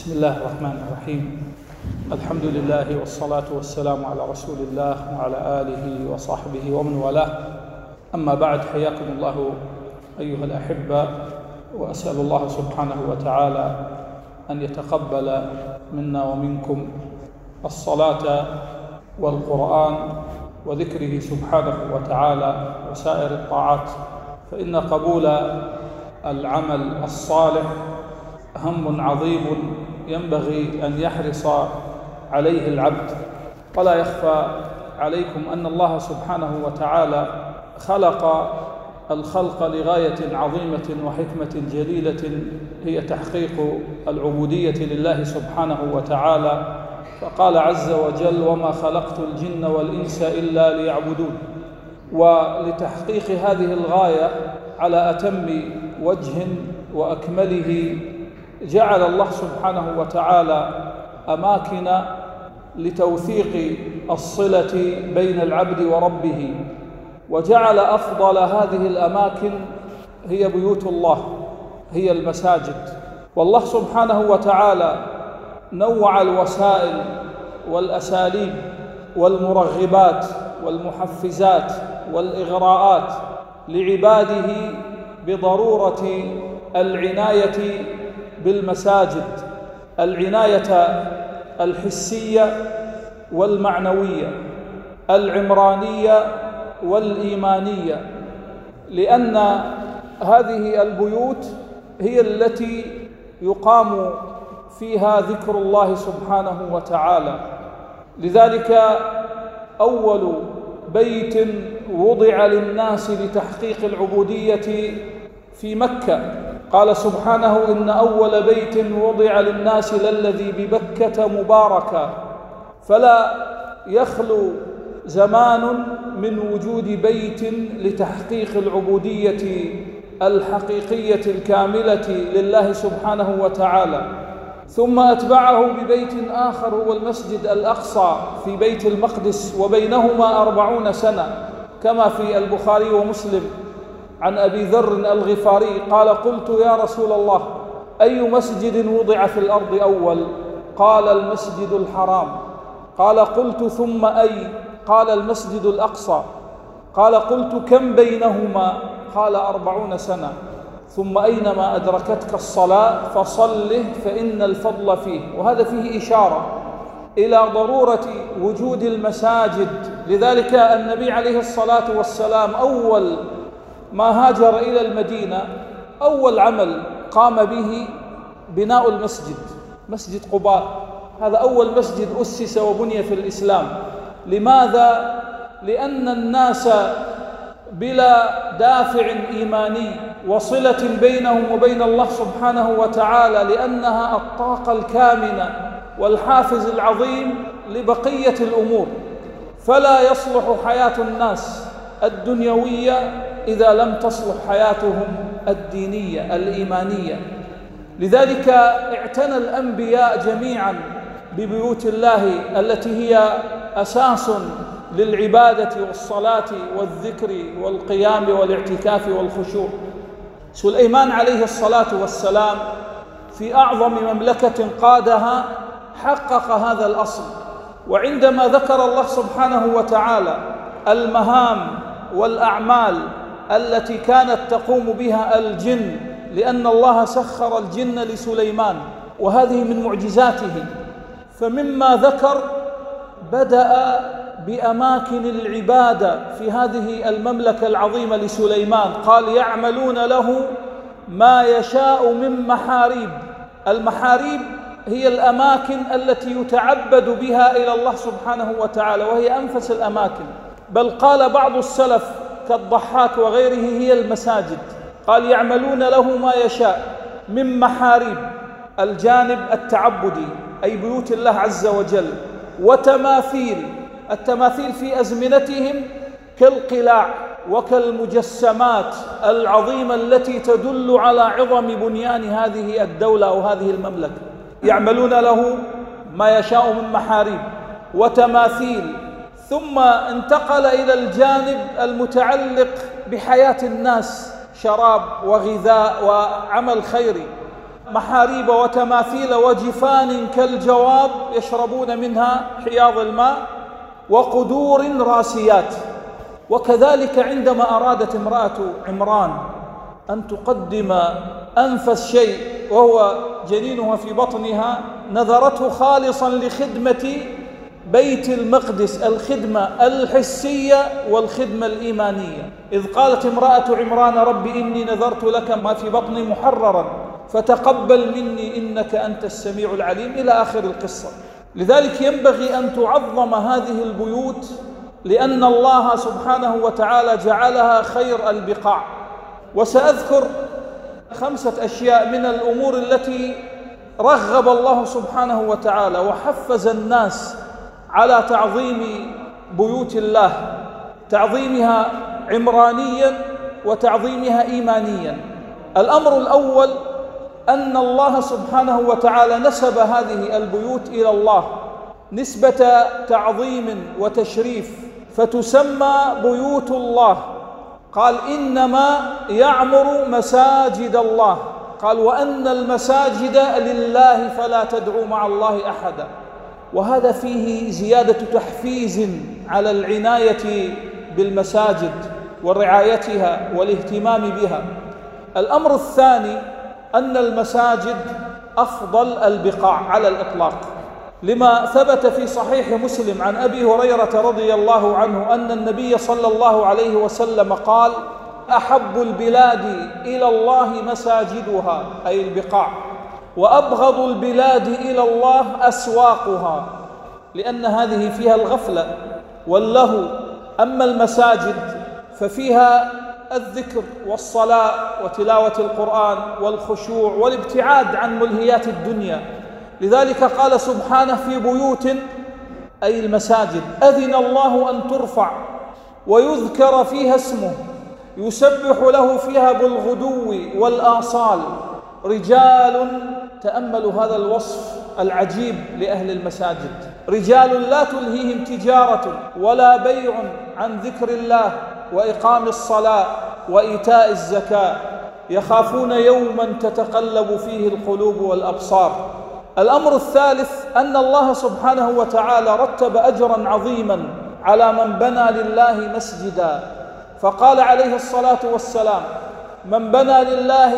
بسم الله الرحمن الرحيم. الحمد لله والصلاة والسلام على رسول الله وعلى آله وصحبه ومن والاه. أما بعد، حياكم الله أيها الأحبة، وأسأل الله سبحانه وتعالى أن يتقبل منا ومنكم الصلاة والقرآن وذكره سبحانه وتعالى وسائر الطاعات، فإن قبول العمل الصالح هم عظيم ينبغي أن يحرص عليه العبد. ولا يخفى عليكم أن الله سبحانه وتعالى خلق الخلق لغاية عظيمة وحكمة جليلة هي تحقيق العبودية لله سبحانه وتعالى، فقال عز وجل: وما خلقت الجن والإنس إلا ليعبدون. ولتحقيق هذه الغاية على أتم وجه وأكمله جعل الله سبحانه وتعالى أماكن لتوثيق الصلة بين العبد وربه، وجعل أفضل هذه الأماكن هي بيوت الله، هي المساجد. والله سبحانه وتعالى نوع الوسائل والأساليب والمرغبات والمحفزات والإغراءات لعباده بضرورة العناية بالمساجد، العناية الحسية والمعنوية، العمرانية والإيمانية، لأن هذه البيوت هي التي يقام فيها ذكر الله سبحانه وتعالى. لذلك أول بيت وضع للناس لتحقيق العبودية في مكة، قال سبحانه: إن أول بيت وضع للناس للذي ببكة مباركا. فلا يخلو زمان من وجود بيت لتحقيق العبودية الحقيقية الكاملة لله سبحانه وتعالى. ثم أتبعه ببيت آخر هو المسجد الأقصى في بيت المقدس، وبينهما 40 سنة، كما في البخاري ومسلم عن أبي ذر الغفاري قال: قلت يا رسول الله، أي مسجد وضع في الأرض أول؟ قال: المسجد الحرام. قال: قلت ثم أي؟ قال: المسجد الأقصى. قال: قلت كم بينهما؟ قال: 40 سنة. ثم أينما أدركتك الصلاة فصله فإن الفضل فيه. وهذا فيه إشارة إلى ضرورة وجود المساجد. لذلك النبي عليه الصلاة والسلام أول ما هاجر إلى المدينة أول عمل قام به بناء المسجد، مسجد قباء. هذا أول مسجد أسس وبني في الإسلام. لماذا؟ لأن الناس بلا دافع إيماني وصلة بينهم وبين الله سبحانه وتعالى، لأنها الطاقة الكامنة والحافز العظيم لبقية الأمور، فلا يصلح حياة الناس الدنيوية إذا لم تصلح حياتهم الدينية الإيمانية. لذلك اعتنى الأنبياء جميعا ببيوت الله التي هي أساس للعبادة والصلاة والذكر والقيام والاعتكاف والخشوع. سليمان عليه الصلاة والسلام في أعظم مملكة قادها حقق هذا الأصل. وعندما ذكر الله سبحانه وتعالى المهام والأعمال التي كانت تقوم بها الجن، لأن الله سخر الجن لسليمان وهذه من معجزاته، فمما ذكر بدأ بأماكن العبادة في هذه المملكة العظيمة لسليمان. قال: يعملون له ما يشاء من محاريب. المحاريب هي الأماكن التي يتعبد بها إلى الله سبحانه وتعالى، وهي أنفس الأماكن. بل قال بعض السلف كالضحاك وغيره هي المساجد. قال: يعملون له ما يشاء من محاريب، الجانب التعبدي أي بيوت الله عز وجل، وتماثيل. التماثيل في أزمنتهم كالقلاع وكالمجسمات العظيمة التي تدل على عظم بنيان هذه الدولة أو هذه المملكة. يعملون له ما يشاء من محاريب وتماثيل. ثم انتقل إلى الجانب المتعلق بحياة الناس، شراب وغذاء وعمل خيري. محاريب وتماثيل وجفان كالجواب يشربون منها حياض الماء وقدور راسيات. وكذلك عندما أرادت امرأة عمران أن تقدم أنفس شيء وهو جنينها في بطنها، نذرته خالصا لخدمة بيت المقدس، الخدمة الحسية والخدمة الإيمانية، إذ قالت امرأة عمران: رب إني نذرت لك ما في بطني محررا فتقبل مني إنك أنت السميع العليم، إلى آخر القصة. لذلك ينبغي أن تعظم هذه البيوت، لأن الله سبحانه وتعالى جعلها خير البقاع. وسأذكر 5 أشياء من الأمور التي رغب الله سبحانه وتعالى وحفز الناس على تعظيم بيوت الله، تعظيمها عمرانيا وتعظيمها إيمانيا. الأمر الأول أن الله سبحانه وتعالى نسب هذه البيوت إلى الله نسبة تعظيم وتشريف، فتسمى بيوت الله. قال: إنما يعمر مساجد الله، قال: وأن المساجد لله فلا تدعوا مع الله أحدا. وهذا فيه زيادة تحفيز على العناية بالمساجد ورعايتها والاهتمام بها. الأمر الثاني أن المساجد أفضل البقاع على الإطلاق، لما ثبت في صحيح مسلم عن أبي هريرة رضي الله عنه أن النبي صلى الله عليه وسلم قال: أحب البلاد إلى الله مساجدها، أي البقاع، وأبغض البلاد إلى الله أسواقها، لأن هذه فيها الغفلة واللهو. أما المساجد ففيها الذكر والصلاة وتلاوة القرآن والخشوع والابتعاد عن ملهيات الدنيا. لذلك قال سبحانه: في بيوت، أي المساجد، أذن الله أن ترفع ويذكر فيها اسمه يسبح له فيها بالغدو والآصال رجال. تأملوا هذا الوصف العجيب لأهل المساجد: رجال لا تلهيهم تجارة ولا بيع عن ذكر الله وإقام الصلاة وإيتاء الزكاة، يخافون يوما تتقلب فيه القلوب والأبصار. الأمر الثالث أن الله سبحانه وتعالى رتب أجرا عظيما على من بنى لله مسجدا، فقال عليه الصلاة والسلام: من بنى لله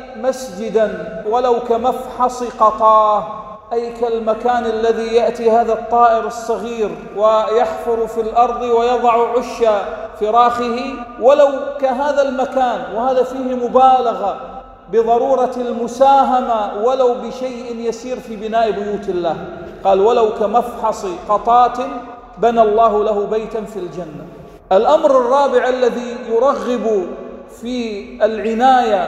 مسجدا ولو كمفحص قطاه، أي كالمكان الذي يأتي هذا الطائر الصغير ويحفر في الأرض ويضع عش فراخه، ولو كهذا المكان، وهذا فيه مبالغة بضرورة المساهمة ولو بشيء يسير في بناء بيوت الله. قال: ولو كمفحص قطات بنى الله له بيتا في الجنة. الأمر الرابع الذي يرغب في العناية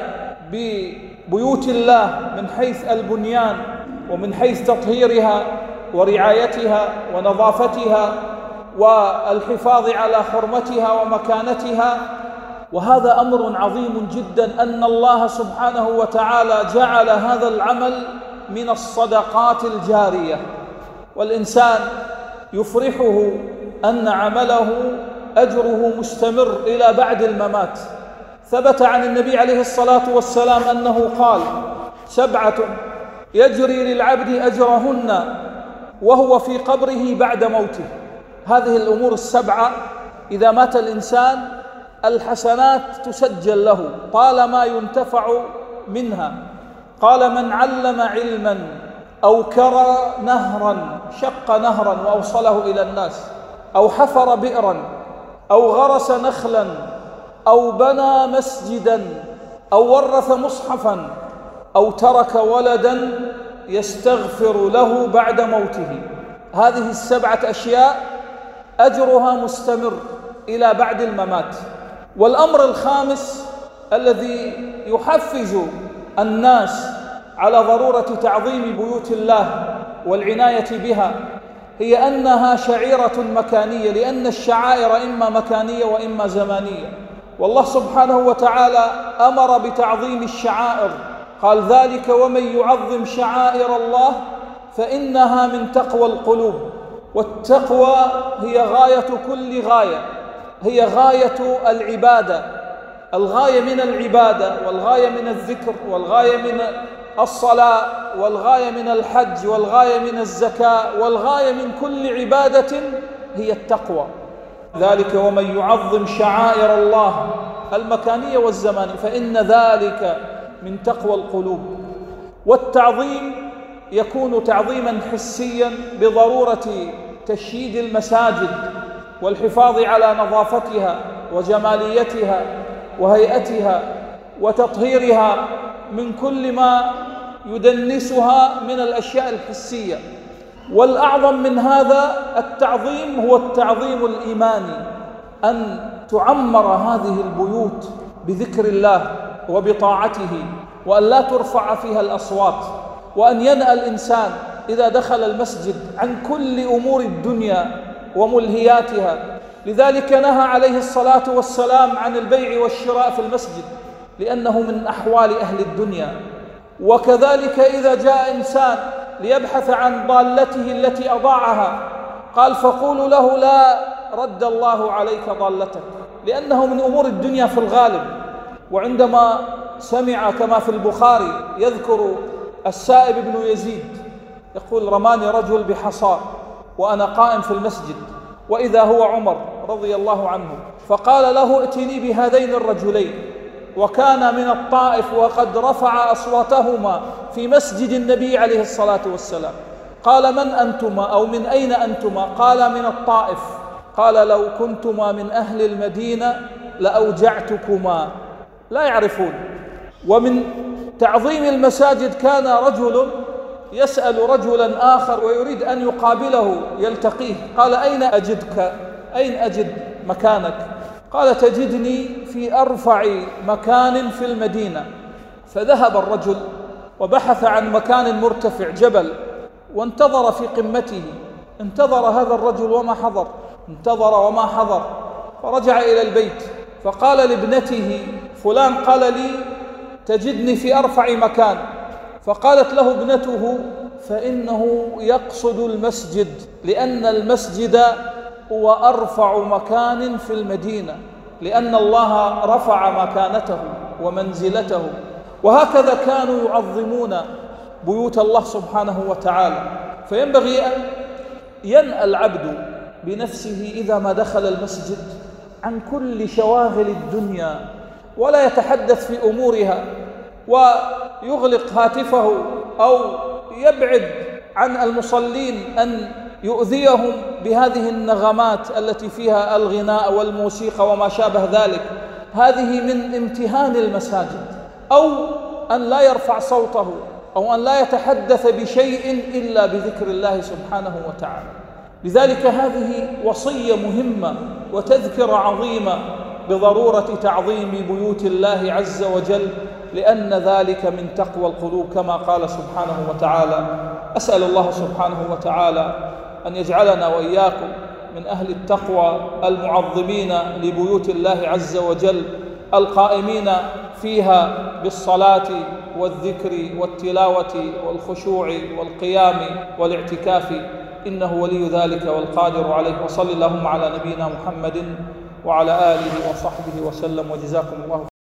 ببيوت الله من حيث البنيان ومن حيث تطهيرها ورعايتها ونظافتها والحفاظ على حرمتها ومكانتها، وهذا أمر عظيم جدا، أن الله سبحانه وتعالى جعل هذا العمل من الصدقات الجارية، والإنسان يفرحه أن عمله أجره مستمر إلى بعد الممات. ثبت عن النبي عليه الصلاة والسلام أنه قال: 7 يجري للعبد أجرهن وهو في قبره بعد موته. هذه الأمور 7 إذا مات الإنسان الحسنات تسجل له طالما ينتفع منها. قال: من علم علما أو كرى نهرا، شق نهرا وأوصله إلى الناس، أو حفر بئرا، أو غرس نخلا، أو بنى مسجدا، أو ورث مصحفا، أو ترك ولدا يستغفر له بعد موته. هذه 7 أشياء أجرها مستمر إلى بعد الممات. والأمر الخامس الذي يحفز الناس على ضرورة تعظيم بيوت الله والعناية بها هي أنها شعيرة مكانية، لأن الشعائر إما مكانية وإما زمانية. والله سبحانه وتعالى أمر بتعظيم الشعائر، قال: ذلك ومن يعظم شعائر الله فإنها من تقوى القلوب. والتقوى هي غاية كل غاية، هي غاية العبادة، الغاية من العبادة والغاية من الذكر والغاية من الصلاة، والغاية من الحج، والغاية من الزكاة، والغاية من كل عبادة هي التقوى. ذلك ومن يعظم شعائر الله المكانية والزمانية فإن ذلك من تقوى القلوب. والتعظيم يكون تعظيما حسيا بضرورة تشييد المساجد والحفاظ على نظافتها وجماليتها وهيئتها وتطهيرها من كل ما يدنسها من الأشياء الحسية. والأعظم من هذا التعظيم هو التعظيم الإيماني، أن تعمر هذه البيوت بذكر الله وبطاعته، وأن لا ترفع فيها الأصوات، وأن ينأى الإنسان إذا دخل المسجد عن كل أمور الدنيا وملهياتها. لذلك نهى عليه الصلاة والسلام عن البيع والشراء في المسجد لأنه من أحوال أهل الدنيا. وكذلك إذا جاء إنسان ليبحث عن ضالته التي أضاعها قال فقولوا له لا رد الله عليك ضالتك، لأنه من أمور الدنيا في الغالب. وعندما سمع كما في البخاري يذكر السائب بن يزيد يقول رماني رجل بحصى وأنا قائم في المسجد، وإذا هو عمر رضي الله عنه، فقال له ائتني بهذين الرجلين، وكان من الطائف وقد رفع أصواتهما في مسجد النبي عليه الصلاة والسلام. قال من أنتما أو من أين أنتما؟ قال من الطائف. قال لو كنتما من أهل المدينة لأوجعتكما. لا يعرفون. ومن تعظيم المساجد كان رجل يسأل رجلا آخر ويريد أن يقابله يلتقيه، قال أين أجدك؟ أين أجد مكانك؟ قال تجدني في أرفع مكان في المدينة. فذهب الرجل وبحث عن مكان مرتفع جبل وانتظر في قمته. انتظر هذا الرجل وما حضر، انتظر وما حضر، فرجع إلى البيت فقال لابنته فلان قال لي تجدني في أرفع مكان. فقالت له ابنته فإنه يقصد المسجد، لأن المسجد هو أرفع مكان في المدينة، لأن الله رفع مكانته ومنزلته. وهكذا كانوا يعظمون بيوت الله سبحانه وتعالى. فينبغي أن ينأى العبد بنفسه إذا ما دخل المسجد عن كل شواغل الدنيا، ولا يتحدث في أمورها ويغلق هاتفه أو يبعد عن المصلين أن يؤذيهم بهذه النغمات التي فيها الغناء والموسيقى وما شابه ذلك. هذه من امتهان المساجد. أو أن لا يرفع صوته أو أن لا يتحدث بشيء إلا بذكر الله سبحانه وتعالى. لذلك هذه وصية مهمة وتذكرة عظيمة بضرورة تعظيم بيوت الله عز وجل، لأن ذلك من تقوى القلوب كما قال سبحانه وتعالى. أسأل الله سبحانه وتعالى أن يجعلنا وإياكم من أهل التقوى المعظمين لبيوت الله عز وجل، القائمين فيها بالصلاة والذكر والتلاوة والخشوع والقيام والاعتكاف، إنه ولي ذلك والقادر عليه. وصل اللهم على نبينا محمد وعلى آله وصحبه وسلم، وجزاكم الله